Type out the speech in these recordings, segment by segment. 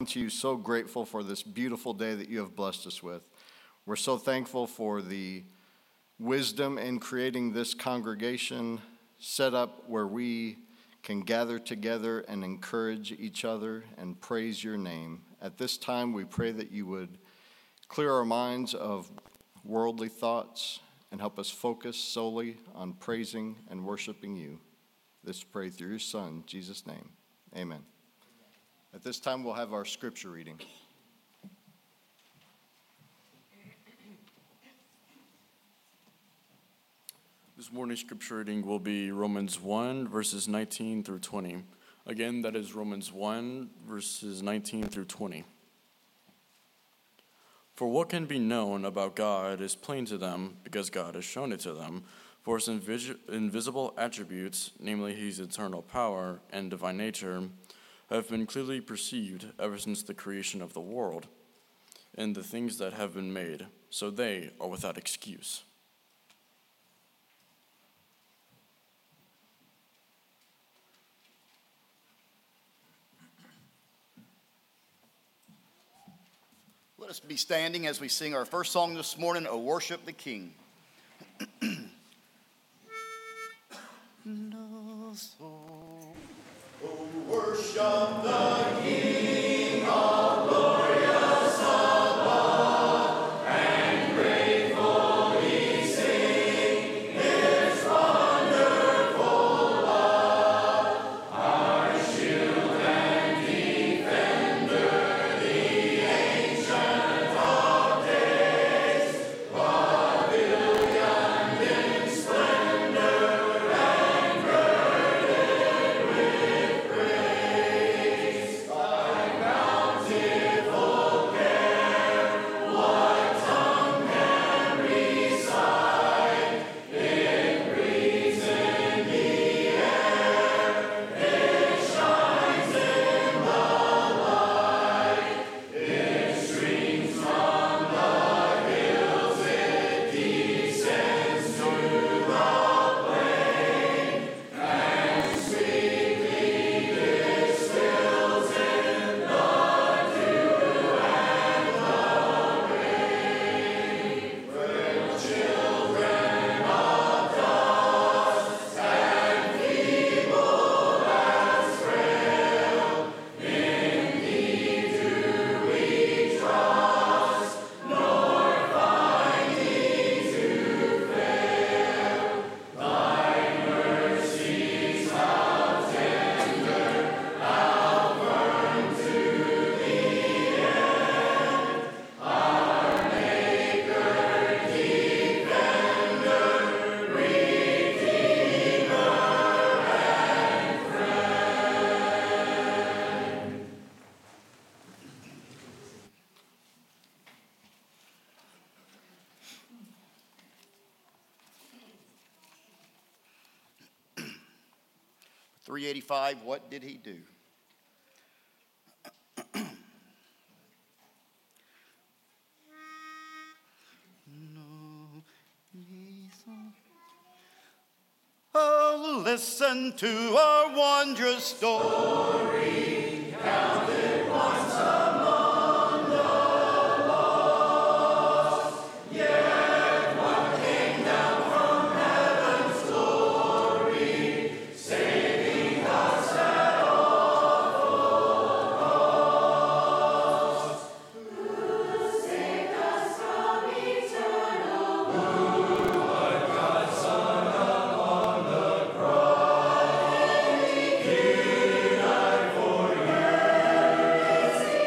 to you so grateful for this beautiful day that you have blessed us with. We're so thankful for the wisdom in creating this congregation set up where we can gather together and encourage each other and praise your name. At this time, we pray that you would clear our minds of worldly thoughts and help us focus solely on praising and worshiping you. This pray through your Son, Jesus' name. Amen. At this time, we'll have our scripture reading. This morning's scripture reading will be Romans 1, verses 19 through 20. Again, that is Romans 1, verses 19 through 20. For what can be known about God is plain to them, because God has shown it to them. For his invisible attributes, namely his eternal power and divine nature, have been clearly perceived ever since the creation of the world, and the things that have been made, so they are without excuse. Let us be standing as we sing our first song this morning, O Worship the King. O worship the King of glorious above, and gratefully sing his wonderful love. Our shield and defender, the ancient of days, pavilioned in splendor and girded with praise. Thy bountiful care, what tongue can recite? It breathes in the air, it shines in the light, it streams from the hills, it descends to the plain, and sweetly distills in the dew and the rain. When children of dust and feeble and frail, in thee do we trust, nor find thee to fail. Thy mercies how tender, how firm to the end. Our Maker, Defender, Redeemer, and Friend. .385, what did he do? Oh, listen to our wondrous story, counted once among the lost. Yet one came down from heaven's glory, saving us at awful cost. Who saved us from eternal woe, but God's Son upon the cross. He died for you.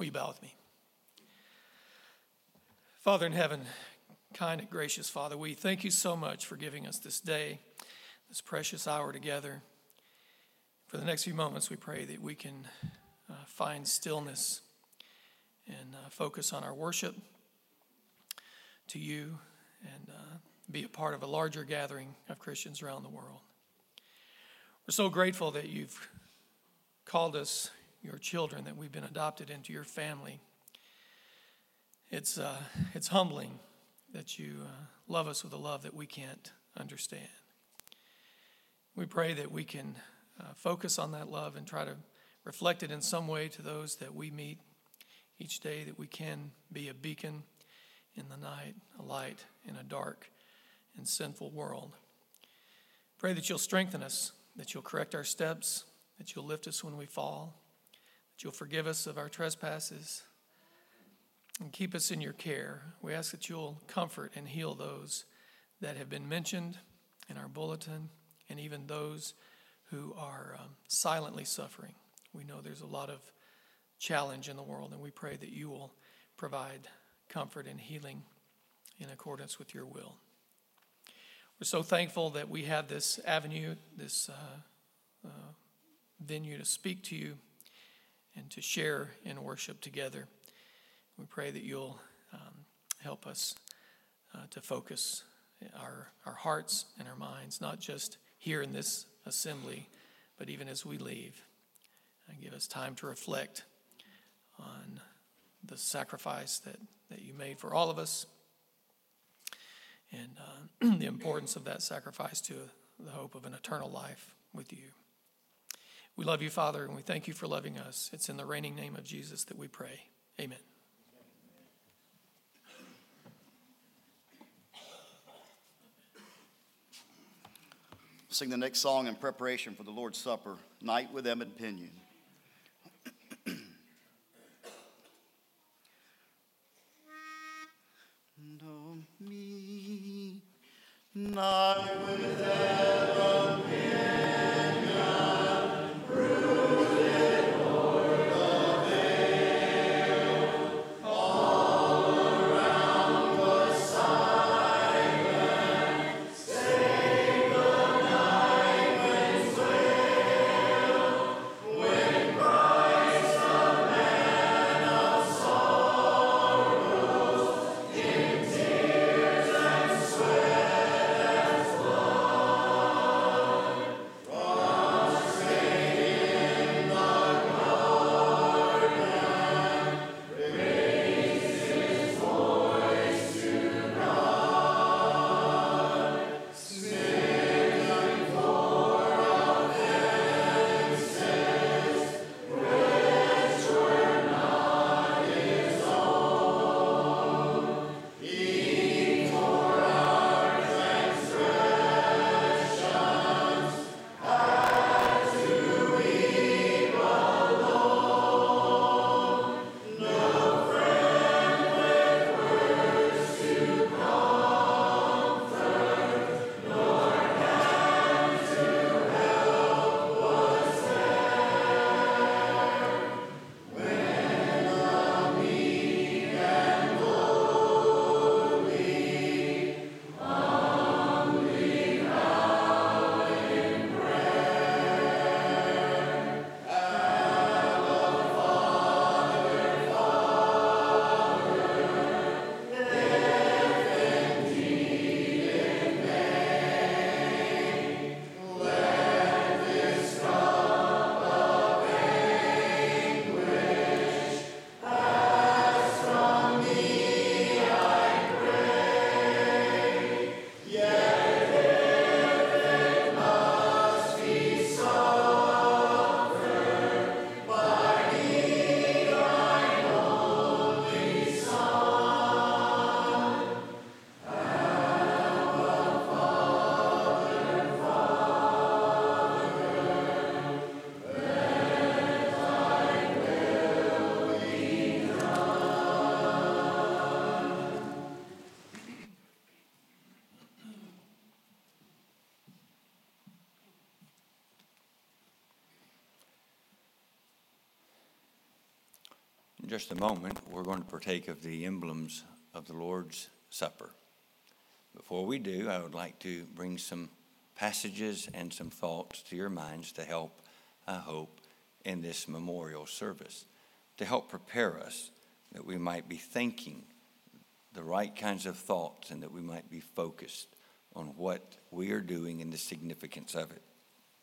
Will you bow with me? Father in heaven, kind and gracious Father, we thank you so much for giving us this day, this precious hour together. For the next few moments, we pray that we can find stillness and focus on our worship to you and be a part of a larger gathering of Christians around the world. We're so grateful that you've called us your children, that we've been adopted into your family. It's humbling that you love us with a love that we can't understand. We pray that we can focus on that love and try to reflect it in some way to those that we meet each day, that we can be a beacon in the night, a light in a dark and sinful world. Pray that you'll strengthen us, that you'll correct our steps, that you'll lift us when we fall, that you'll forgive us of our trespasses, and keep us in your care. We ask that you'll comfort and heal those that have been mentioned in our bulletin, and even those who are silently suffering. We know there's a lot of challenge in the world, and we pray that you will provide comfort and healing in accordance with your will. We're so thankful that we have this avenue, this venue to speak to you and to share in worship together. We pray that you'll help us to focus our hearts and our minds, not just here in this assembly, but even as we leave. And give us time to reflect on the sacrifice that you made for all of us, and the importance of that sacrifice to the hope of an eternal life with you. We love you, Father, and we thank you for loving us. It's in the reigning name of Jesus that we pray. Amen. Sing the next song in preparation for the Lord's Supper, Night with Emmett Pinion. And on me, night with Emmett Pinion, rooted o'er the vale, all around was silent, save the night winds wail, when Christ, the man of sorrows, in tears and sweat and blood, just a moment, we're going to partake of the emblems of the Lord's Supper. Before we do, I would like to bring some passages and some thoughts to your minds to help, I hope, in this memorial service, to help prepare us that we might be thinking the right kinds of thoughts and that we might be focused on what we are doing and the significance of it.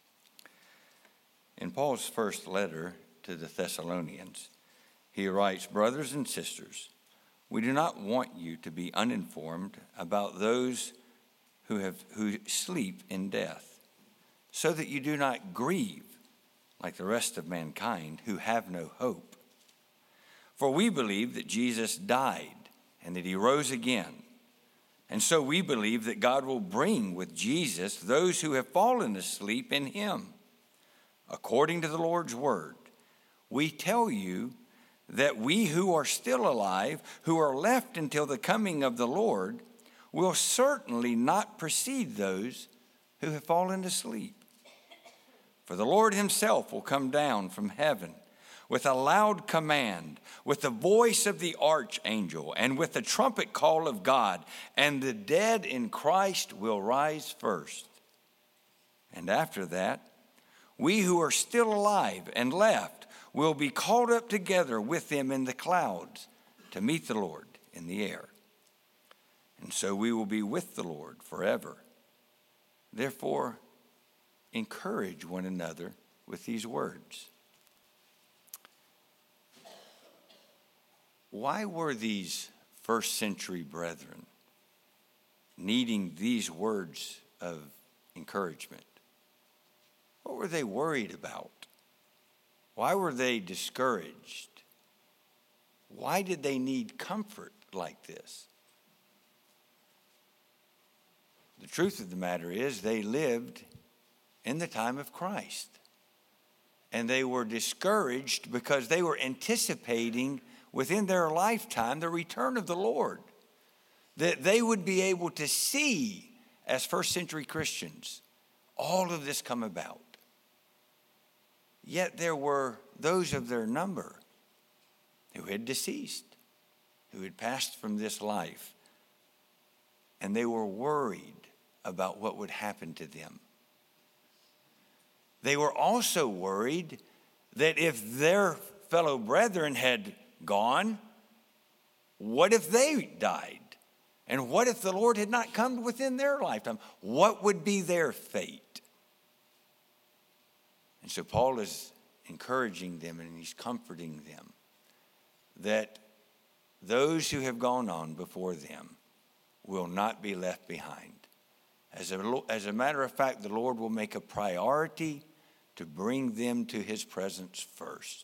In Paul's first letter to the Thessalonians, he writes, "Brothers and sisters, we do not want you to be uninformed about those who sleep in death, so that you do not grieve like the rest of mankind who have no hope. For we believe that Jesus died and that he rose again. And so we believe that God will bring with Jesus those who have fallen asleep in him. According to the Lord's word, we tell you that we who are still alive, who are left until the coming of the Lord, will certainly not precede those who have fallen asleep. For the Lord himself will come down from heaven with a loud command, with the voice of the archangel, and with the trumpet call of God, and the dead in Christ will rise first. And after that, we who are still alive and left will be called up together with them in the clouds to meet the Lord in the air. And so we will be with the Lord forever. Therefore, encourage one another with these words." Why were these first century brethren needing these words of encouragement? What were they worried about? Why were they discouraged? Why did they need comfort like this? The truth of the matter is they lived in the time of Christ. And they were discouraged because they were anticipating within their lifetime the return of the Lord. That they would be able to see, as first century Christians, all of this come about. Yet there were those of their number who had deceased, who had passed from this life, and they were worried about what would happen to them. They were also worried that if their fellow brethren had gone, what if they died? And what if the Lord had not come within their lifetime? What would be their fate? And so Paul is encouraging them and he's comforting them that those who have gone on before them will not be left behind. As a matter of fact, the Lord will make a priority to bring them to his presence first.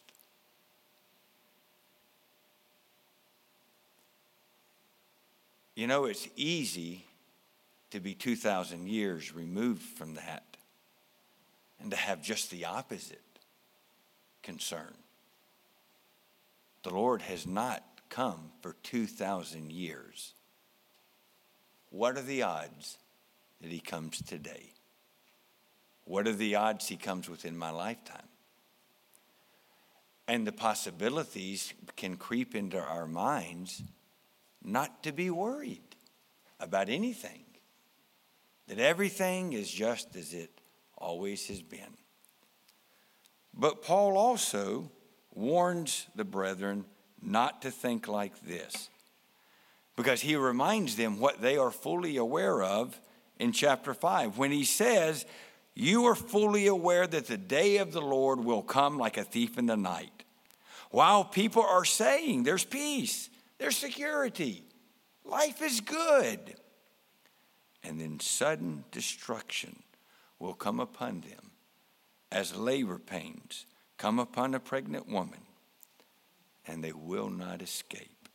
You know, it's easy to be 2,000 years removed from that and to have just the opposite concern. The Lord has not come for 2,000 years. What are the odds that he comes today? What are the odds he comes within my lifetime? And the possibilities can creep into our minds not to be worried about anything. That everything is just as it always has been. But Paul also warns the brethren not to think like this, because he reminds them what they are fully aware of in chapter 5 when he says, "You are fully aware that the day of the Lord will come like a thief in the night. While people are saying there's peace, there's security, life is good, and then sudden destruction will come upon them as labor pains come upon a pregnant woman, and they will not escape."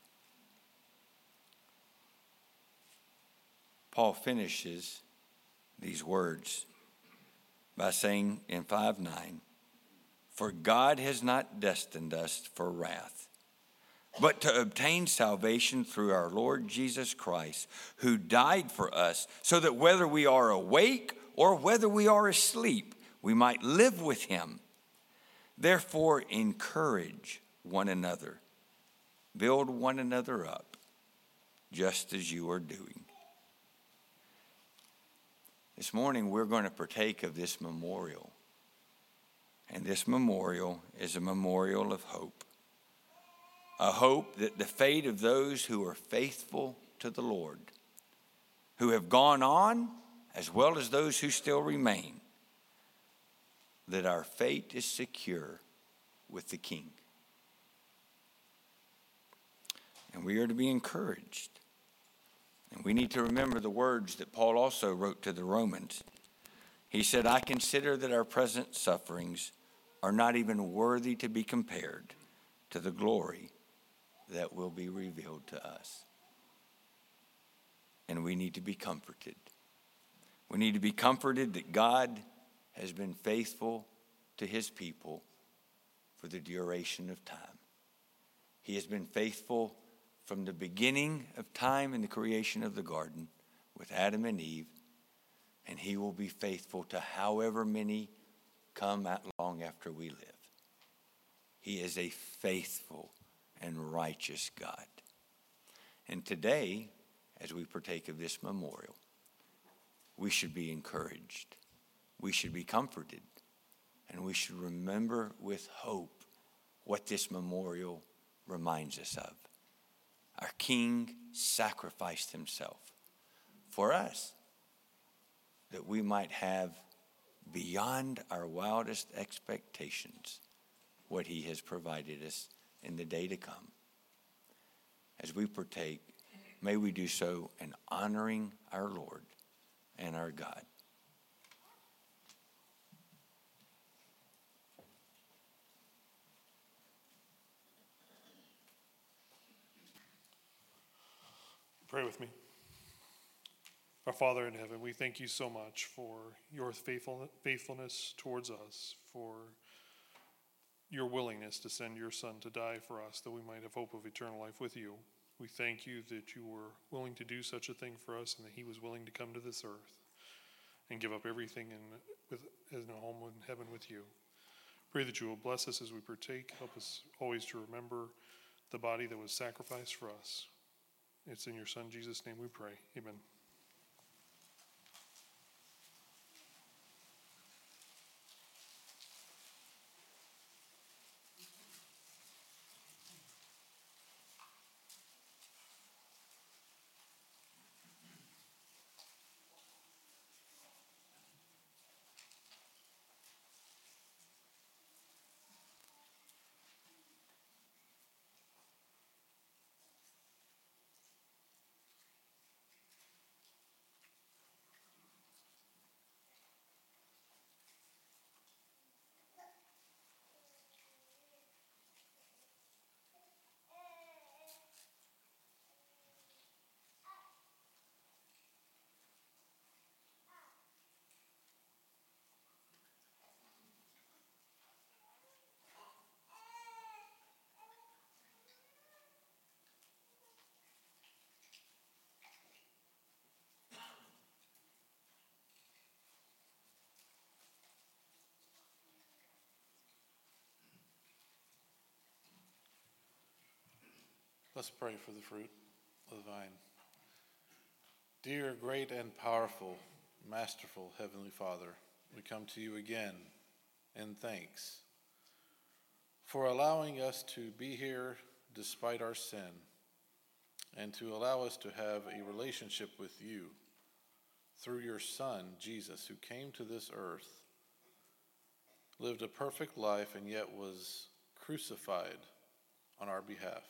Paul finishes these words by saying in 5:9, "For God has not destined us for wrath, but to obtain salvation through our Lord Jesus Christ, who died for us, so that whether we are awake or whether we are asleep, we might live with him. Therefore, encourage one another build one another up, just as you are doing. This morning, we're going to partake of this memorial. And this memorial is a memorial of hope. A hope that the fate of those who are faithful to the Lord, who have gone on, as well as those who still remain, that our fate is secure with the King. And we are to be encouraged. And we need to remember the words that Paul also wrote to the Romans. He said, I consider that our present sufferings are not even worthy to be compared to the glory that will be revealed to us. And we need to be comforted. We need to be comforted that God has been faithful to his people for the duration of time. He has been faithful from the beginning of time in the creation of the garden with Adam and Eve, and he will be faithful to however many come long after we live. He is a faithful and righteous God. And today, as we partake of this memorial, we should be encouraged. We should be comforted. And we should remember with hope what this memorial reminds us of. Our King sacrificed himself for us, that we might have beyond our wildest expectations what he has provided us in the day to come. As we partake, may we do so in honoring our Lord and our God. Pray with me. Our Father in heaven, we thank you so much for your faithfulness towards us, for your willingness to send your Son to die for us, that we might have hope of eternal life with you. We thank you that you were willing to do such a thing for us, and that he was willing to come to this earth and give up everything in a home in heaven with you. Pray that you will bless us as we partake. Help us always to remember the body that was sacrificed for us. It's in your Son, Jesus' name we pray. Amen. Let's pray for the fruit of the vine. Dear, great, and powerful, masterful Heavenly Father, we come to you again in thanks for allowing us to be here despite our sin, and to allow us to have a relationship with you through your Son, Jesus, who came to this earth, lived a perfect life, and yet was crucified on our behalf.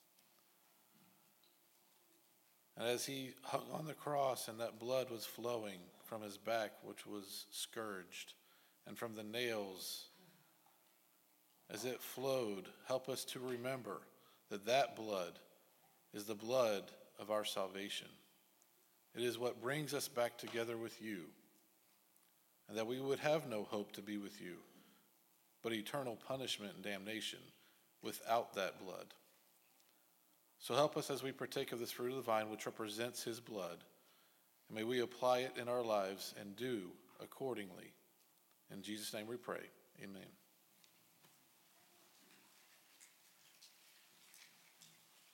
And as he hung on the cross and that blood was flowing from his back, which was scourged, and from the nails, as it flowed, help us to remember that that blood is the blood of our salvation. It is what brings us back together with you, and that we would have no hope to be with you, but eternal punishment and damnation without that blood. So help us as we partake of this fruit of the vine, which represents his blood, and may we apply it in our lives and do accordingly. In Jesus' name we pray. Amen.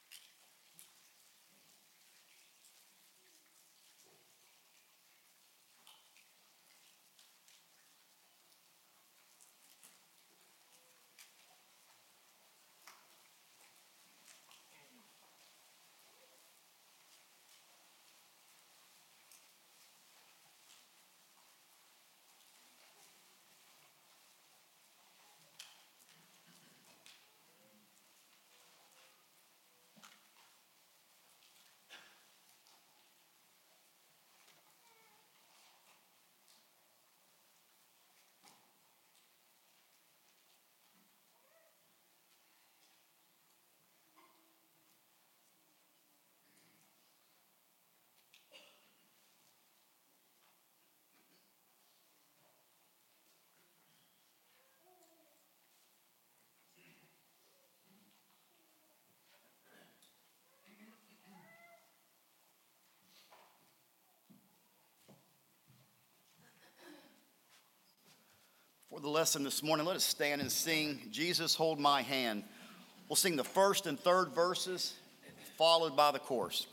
the lesson this morning, let us stand and sing Jesus Hold My Hand. We'll sing the first and third verses, followed by the chorus.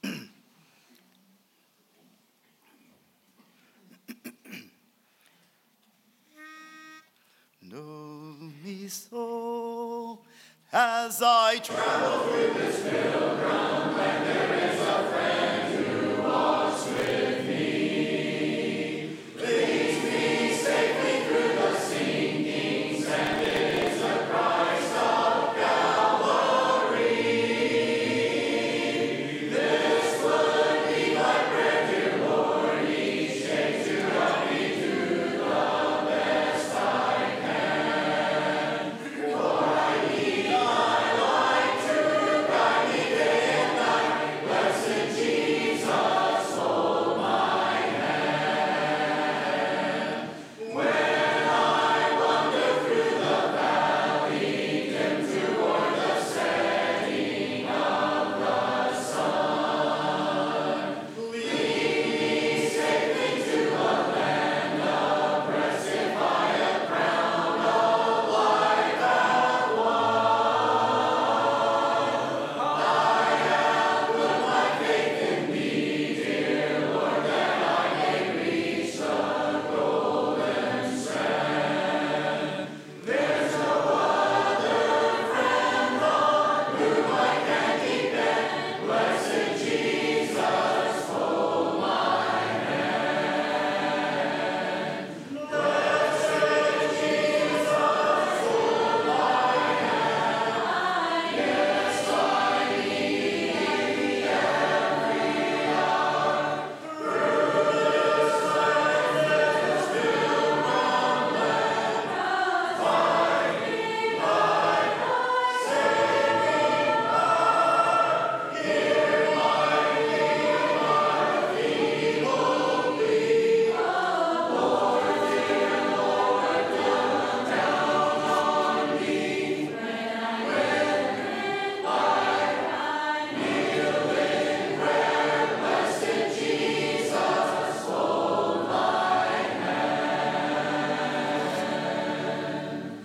Know me so as I travel through this field ground, when there is